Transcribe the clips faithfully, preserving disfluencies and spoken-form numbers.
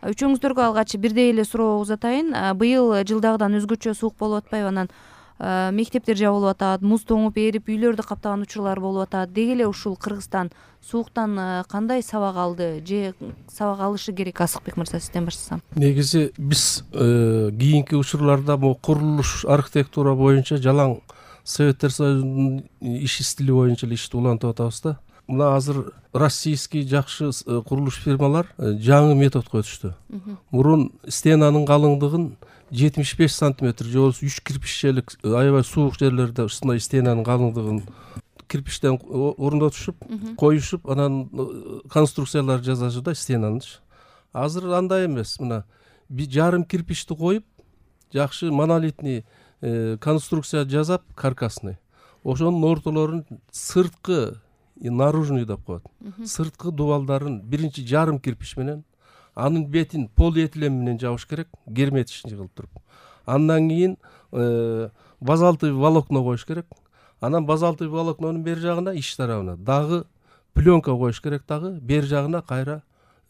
үчөөңүздөргө алгач бирдей эле суроо узатайын. Быйыл жылдагыдан өзгөчө суук болуп атпайбы? Анан мектептер жабылып атат, муз тоңуп эрип үйлөрдү каптаган учурлар болуп атат. Деги эле ушул Кыргызстан сууктан кандай сабак алды же сабак алышы керек? Асыкбек мырза, сизден баштасам. Негизи биз кийинки учурларда бул курулуш архитектура боюнча жалаң Советтер Союзунун иш стили боюнча эле ишти улантып атабыз да. Мына азыр российский жакшы курулуш фирмалар жаңы методго өтүштү. Мурун стенанын калыңдыгын жетимиш беш сантиметр же болбосо үч кирпиччелик аябай суук жерлерде ушундай стенанын калыңдыгын кирпичтен орундотушуп, коюшуп, анан конструкциялар жасашы да стенанычы. Азыр андай эмес. Мына жарым кирпичти коюп, жакшы монолитный конструкция жасап, каркасный. Ошонун ортолорун сырткы, наружный деп коет. Сырткы дубалдарын биринчи жарым кирпич менен, анын бетин полиэтилен менен жабыш керек, герметичный кылып туруп. Андан кийин базальтовый волокно коюш керек. Анан базальтовый волокнонун бер жагына, ич тарабына дагы пленка коюш керек, дагы бер жагына кайра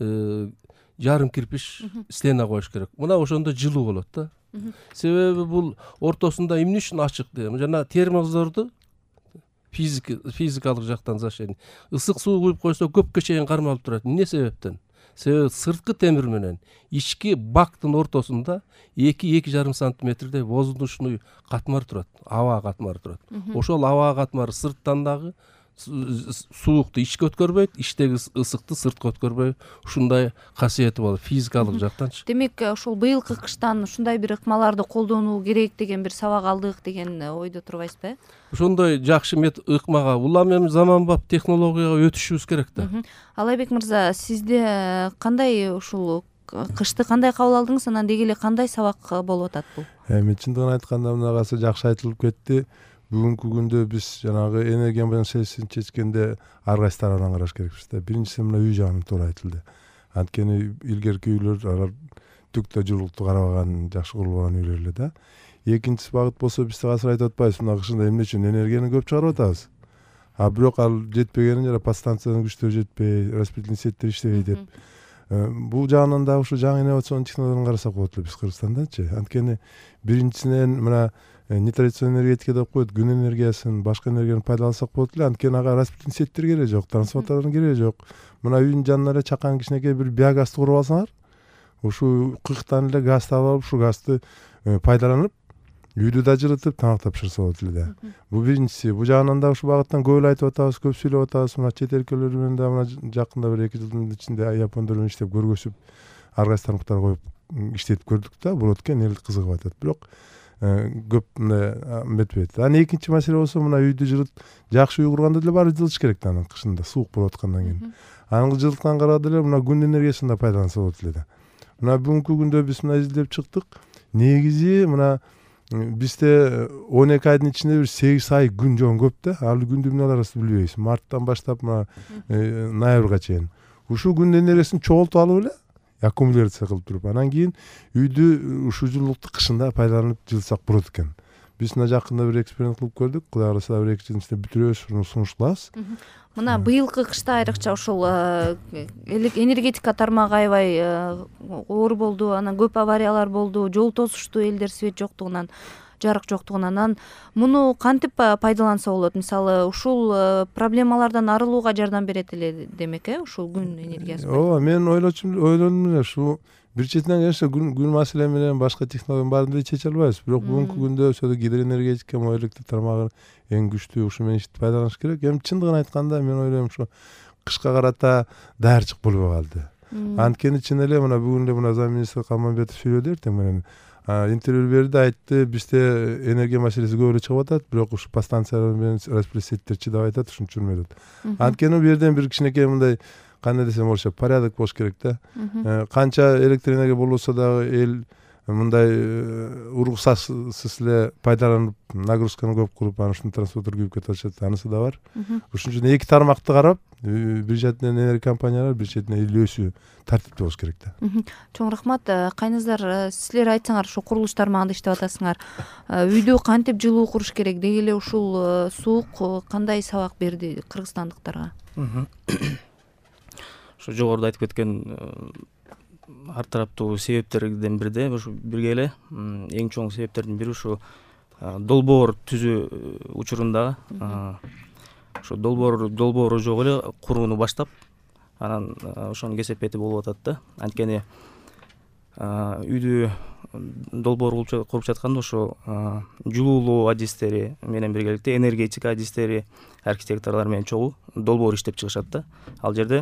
жарым кирпич стена коюш керек. Мына ошондо жылуу болот да. Себеби бул ортосунда эмне үчүн ачык дейм. Жана термоздорду физикалык жактан зашен ысык суу куюп койсо көпкө чейин кармалып турат. Эмне себептен? Себеби сырткы темир менен ички бактын ортосунда эки-эки жарым сантиметрдей воздушный катмар турат, аба катмары турат. Ошол аба катмары сырттан дагы суукту ичке өткөрбөйт, ичтеги ысыкты сыртка өткөрбөй, ушундай касиети бар физикалык жактанчы. Демек, ошол быйылкы кыштан ушундай бир ыкмаларды колдонуу керек деген бир сабак алдык деген ойдо турбайсызбы? Ошондой жакшы мет ыкмага улам эми заманбап технологияга өтүшүбүз керек да. Алайбек мырза, сизде кандай ушул кышты кандай кабыл алдыңыз? Анан деги эле кандай сабак болуп атат бул? Эми чындыгын айтканда мынагасы жакшы айтылып кетти. Бүгүнкү күндө биз жанагы энергия маселесин чечкенде ар кайсы тарабынан караш керекпиз да. Биринчиси мына үй жагын туура айтылды. Анткени илгерки үйлөр алар түктө жылуулукту карабаган, жакшы курулган үйлөр эле да. Экинчи багыт болсо биз азыр айтып атпайбыз, мына кышында эмне үчүн энергияны көп чыгарып атабыз. А бирок ал жетпегени жана подстанциянын күчтөрү жетпей, распределительный сеттер иштебей деп. Бул жагынан да ушу жаңы инновацион технологияларды карасак болот эле биз Кыргызстандачы. Анткени биринчисинен мына нетрадиционный энергетика деп коет, күн энергиясын, башка энергияны пайдалансак болот эле. Анткени ага распределительный сеттер кереги жок, трансформатордун кереги жок. Мына үйдүн жанына эле чакан кичинекей бир биогазды куруп алсаңар, ушу кыйыктан эле газ таап алып, ушу газды пайдаланып, үйдү да жылытып, тамактап пышырса болот эле да. Бул биринчиси. Бул жагынан да ушу багыттан көп эле айтып атабыз, көп сүйлөп атабыз. Мына чет өлкөлөр менен да мына жакында бир эки жылдын ичинде япондор менен иштеп көргөзүп, ар кайсы тармактар коюп иштетип көрдүк да. Бул өткөн эл кызыгып атат. Бирок көп метпейт. Анан экинчи маселе болсо мына үйдү жылыт, жакшы үй курганда деле баары жылытыш керек да, анан кышында суук болуп аткандан кийин. Анан жылыткан карады эле мына күн энергиясын да пайдаланса болот эле да. Мына бүгүнкү күндө биз мына изилдеп чыктык. Негизи мына бизде он эки айдын ичинде бир сегиз ай күн жон көп да. Ал күндү эмне кыларыбызды билбейбиз. Марттан баштап мына ноябрга чейин. Ушул күн энергиясын чогултуп алып эле аккумуляция кылып туруп, анан кийин үйдү ушул жылуулукту кышында пайдаланып жылытсак болот экен. Биз мына жакында бир эксперимент кылып көрдүк. Кудай кааласа бир эки жылдын ичинде бүтүрөбүз, уну сунуш кылабыз. Мына быйылкы кышта айрыкча ушул энергетика тармагы аябай оор болду, анан көп авариялар болду, жол тосушту, элдер свет жоктугунан, жарык жоктугунан. Муну кантип пайдаланса болот? Мисалы, ушул проблемалардан арылууга жардам берет эле демек, э, ушул күн энергиясы. Ооба, мен ойлочум, ойлодум эле ушу бир четинен конечно күн күн маселе менен башка технологиянын баарын деле чече албайбыз. Бирок бүгүнкү күндө ошо гидроэнергетика, электр тармагы эң күчтүү, ушу менен иштеп пайдаланыш керек. Эми чындыгын айтканда мен ойлойм ушу кышка карата даярчык болбой калды. Анткени чын эле мына бүгүн эле мына зам министр Калманбетов сүйлөдү эртең менен. Интервью берди, айтты, бизде энергия маселеси көп эле чыгып атат, бирок ушу подстанциялар менен распределитель чыдап айтат, ушун үчүн эле деп. Анткени бул жерден бир кичинекей мындай кандай десем болчу, порядок болуш керек да. Канча электр энергия болбосо дагы эл мындай уруксатсыз эле пайдаланып, нагрузканы көп куруп, анан ушуну транспортер күйүп кетип атышат, анысы да бар. Ушун үчүн эки тармакты карап, бир четинен энергия компаниялар, бир четинен эл өзү тартипте болуш керек да. Чоң рахмат. Кайназар, силер айтсаңар, ушу курулуш тармагында иштеп атасыңар. Үйдү кантип жылуу куруш керек? Деги эле ушул суук кандай сабак берди кыргызстандыктарга? Ошо жогоруда айтып кеткен ар тараптуу себептерден бирде ушу бирге эле эң чоң себептердин бири ушу долбоор түзүү учурунда ошо долбоор долбоору жок эле курууну баштап анан ошонун кесепети болуп атат да. Анткени үйдү долбоор куруп жатканда ошо жылуулоо адистери менен биргеликте энергетика адистери архитекторлор менен чогуу долбоор иштеп чыгышат да. Ал жерде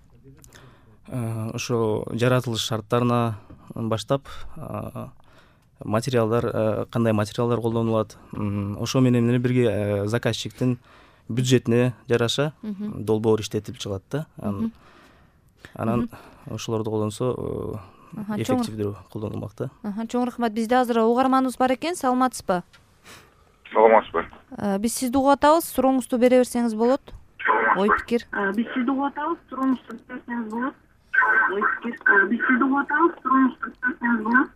ошо жаратылыш шарттарына баштап материалдар, кандай материалдар колдонулат, ошо менен бирге заказчиктин бюджетине жараша долбоор иштетип чыгат да. Анан ошолорду колдонсо эффективдүү колдонулмак да. Чоң рахмат. Бизде азыр угарманыбыз бар экен. Саламатсызбы? Саламатсызбы. Биз сизди угуп атабыз. Сурооңузду бере берсеңиз болот. Ой пикир. Биз сизди угуп атабыз. Сурооңузду бере берсеңиз болот. Ой пикир. Биз сизди угуп атабыз. Сурооңузду бере берсеңиз болот.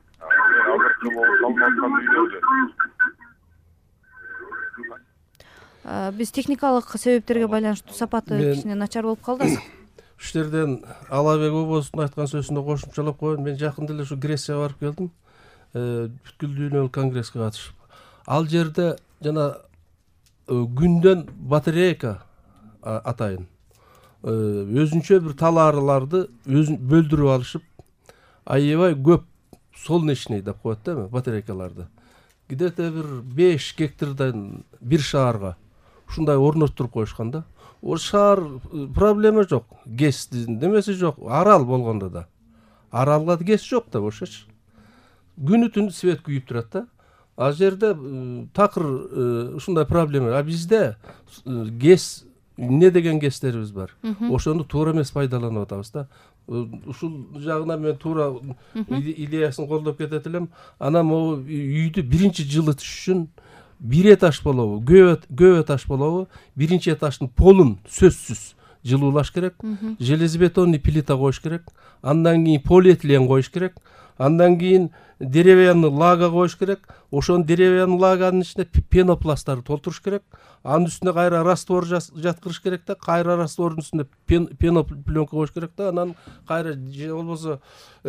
Биз техникалык себептерге байланыштуу сапаты кичине начар болуп калды. Ушул жерден Алабек обоздун айткан сөзүнө кошумчалап коеюн. Мен жакында эле ушу Грецияга барып келдим. Бүткүл дүйнөлүк конгресске катышып. Ал жерде жана күндөн батарейка атайын өзүнчө бир талаарларды бөлдүрүп алышып, аябай көп солнечный деп коет да батарейкаларды. Где-то бир беш гектардан бир шаарга ушундай орноттуруп коюшкан да. О шаар проблема жок, гэстин немеси жок, арал болгондо да. Аралга гэс жок да ошоч. Күнү түн свет күйүп турат да. Ал жерде такыр ушундай проблема. А бизде гэс эмне деген гэстерибиз бар. Ошону туура эмес пайдаланып атабыз да. Ушул жагынан мен туура идеясын колдоп кетет элем. Анан могу үйдү биринчи жылытыш үчүн бир этаж болобу, көп этаж болобу, биринчи этаждын полун сөзсүз жылуулаш керек. Железобетонный плита коюш керек. Андан кийин полиэтилен коюш керек. Андан кийин деревянный лага коюш керек. Ошонун деревянный лаганын ичине пенопласттарды толтуруш керек. Анын үстүнө кайра раствор жаткырыш керек да, кайра раствордун үстүнө пенопленка коюш керек да, анан кайра же болбосо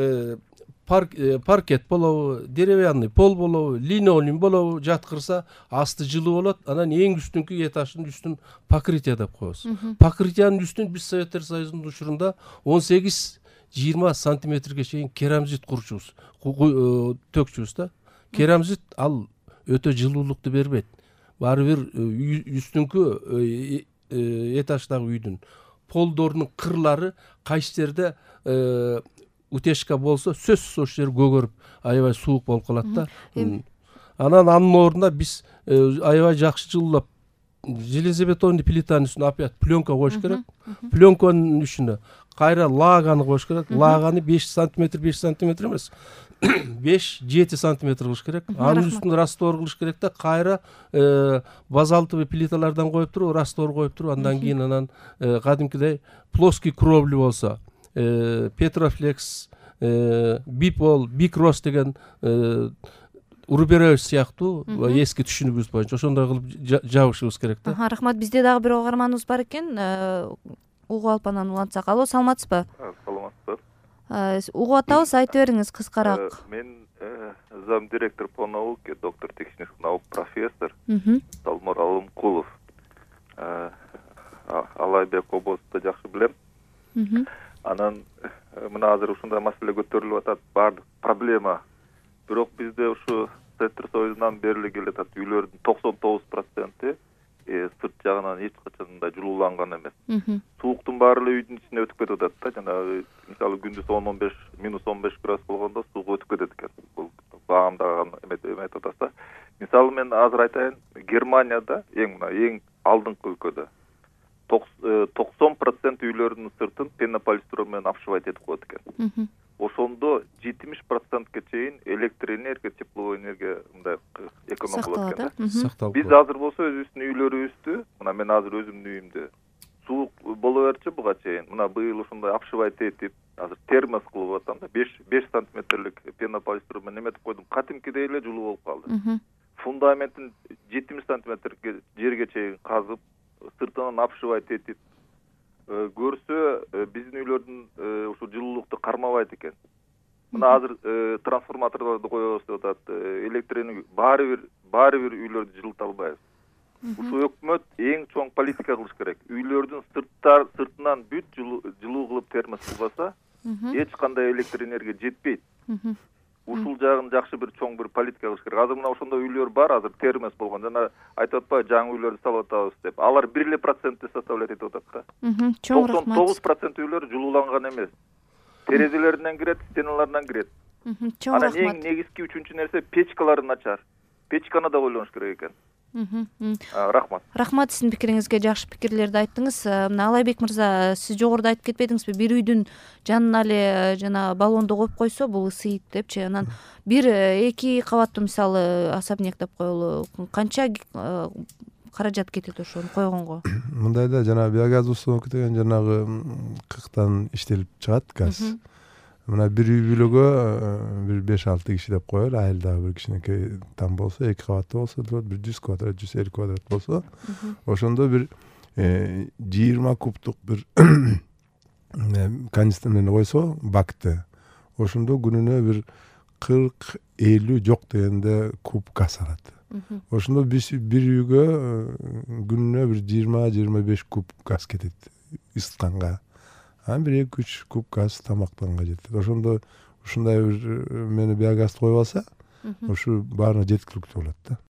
паркет болобу, деревянный пол болобу, линолеум болобу жаткырса, асты жылуу болот. Анан эң үстүнкү этаждын үстүн покрытие деп коебуз. Покрытиянын үстүн биз Советтер Союзунун учурунда он сегиз жыйырма сантиметрге чейин керамзит курчубуз, төкчүбүз да. Керамзит ал өтө жылуулукту бербейт. Баары бир үстүнкү этаждагы үйдүн полдорунун кырлары кайсы жерде утечка болсо сөзсүз ошол жер көгөрүп аябай суук болуп калат да. Анан анын ордуна биз аябай жакшы жылуулап железобетонный плитанын үстүнө опять пленка коюш керек. Пленканын үстүнө кайра лаганы коюш керек. Лаганы беш сантиметр, беш сантиметр эмес, беш жети сантиметр кылыш керек. Анын үстүнө раствор кылыш керек да, кайра базальтовый плиталардан коюп туруп, раствор коюп туруп, андан кийин анан кадимкидей плоский кровли болсо, Петрофлекс, Бипол, Бикрос деген Урберович сыяктуу эски түшүнүгүбүз боюнча ошондой кылып жабышыбыз керек да. Рахмат. Бизде дагы бир угарманыбыз бар экен. Угуп алып анан улантсак. Алло, саламатсызбы? Саламатсызбы. Угуп атабыз, айта бериңиз кыскараак. Мен зам директор по науке, доктор технических наук, профессор Талмор Алымкулов. Алайбек обозду жакшы билем. Анан мына азыр ушундай маселе көтөрүлүп атат, баардык проблема. Бирок бизде ушу Советтер Союзунан бери келатат үйлөрдүн токсон тогуз проценти сырт жагынан эч качан мындай жылууланган эмес. Сууктун баары эле үйдүн ичине өтүп кетип атат да. Жана мисалы күндүз он он беш минус он беш градус болгондо суук өтүп кетет экен. Бул баамдаган эметип атат да. Мисалы мен азыр айтайын, Германияда эң мына эң алдыңкы өлкөдө токсон процент үйлөрдүн сыртын пенополистирол менен обшивать этип коет экен. Ошондо жетимиш процентке чейин электр энергия, тепловой энергия мындай эконом болот экен. Биз азыр болсо өзүбүздүн үйлөрүбүздү, мына мен азыр өзүмдүн үйүмдө суук боло берчү буга чейин. Мына быйыл ушундай обшивать этип, азыр термос кылып атам да, беш сантиметрлик пенополистирол менен эметип койдум. Кадимкидей эле жылуу болуп калды. Фундаментин жетимиш сантиметрге жерге чейин казып, сыртынан обшивать этип көрсө биздин үйлөрдүн ушу жылуулукту кармабайт экен. мына азыр трансформаторлорду коебуз деп атат, электр энергия баары бир баары бир үйлөрдү жылыта албайбыз. Ушул өкмөт эң чоң политика кылыш керек. Үйлөрдүн сырттар сыртынан бүт жылуу кылып термос кылбаса, эч кандай электр энергия жетпейт. Ушул жагын жакшы бир чоң бир политика кылыш керек. Азыр мына ошондой үйлөр бар, азыр термос болгон. Жана айтып атпайбы, жаңы үйлөрдү салып атабыз деп. Алар бир эле процентти составлять этип атат да. Чоң рахмат. токсон тогуз процент үйлөр жылууланган эмес. Терезелеринен кирет, стеналарынан кирет. Чоң Анан рахмат. эң негизги үчүнчү нерсе печкалары начар. Печканы да ойлонуш керек экен. Рахмат. Рахмат, сиздин пикириңизге жакшы пикирлерди айттыңыз. Мына Алайбек мырза, сиз жогоруда айтып кетпедиңизби, бир үйдүн жанына эле жана баллонду коюп койсо бул ысыйт депчи. Анан бир эки кабаттуу мисалы особняк деп коелу, канча каражат кетет ошону койгонго? Мындай да, жана биогаз установка деген жанагы кыктан иштелип чыгат газ. Мына бир үй бүлөгө бир беш алты киши деп коелу, айылдагы бир кичинекей там болсо, эки кабаттуу болсо, бир жүз квадрат, жүз элүү квадрат болсо, ошондо бир жыйырма кубтук бир канистр менен койсо, бакты. Ошондо күнүнө бир кырк элүү жок дегенде куб газ алат. Ошондо биз бир үйгө күнүнө бир жыйырма жыйырма беш куб газ кетет ысытканга. Анан бир эки үч куб газ тамактанга жетет. Ошондо ушундай бир мени биогаз коюп алса, ушу баарына жеткиликтүү болот да.